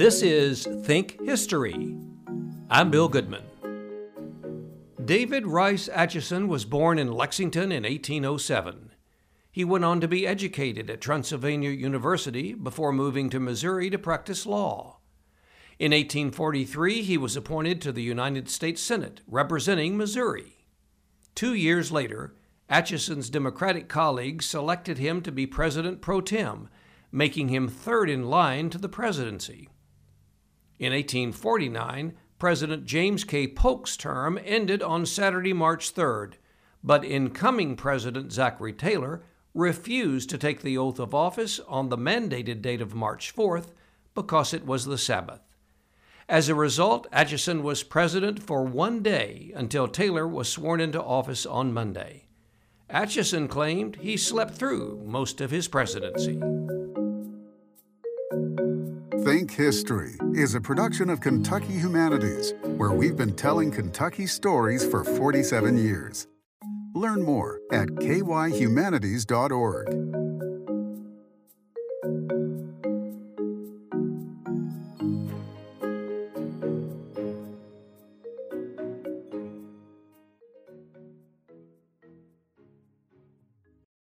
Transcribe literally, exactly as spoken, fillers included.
This is Think History. I'm Bill Goodman. David Rice Atchison was born in Lexington in eighteen oh seven. He went on to be educated at Transylvania University before moving to Missouri to practice law. In eighteen forty-three, he was appointed to the United States Senate, representing Missouri. Two years later, Atchison's Democratic colleagues selected him to be President pro tem, making him third in line to the presidency. In eighteen forty-nine, President James K. Polk's term ended on Saturday, March third, but incoming President Zachary Taylor refused to take the oath of office on the mandated date of March fourth because it was the Sabbath. As a result, Atchison was president for one day until Taylor was sworn into office on Monday. Atchison claimed he slept through most of his presidency. Think History is a production of Kentucky Humanities, where we've been telling Kentucky stories for forty-seven years. Learn more at k y humanities dot org.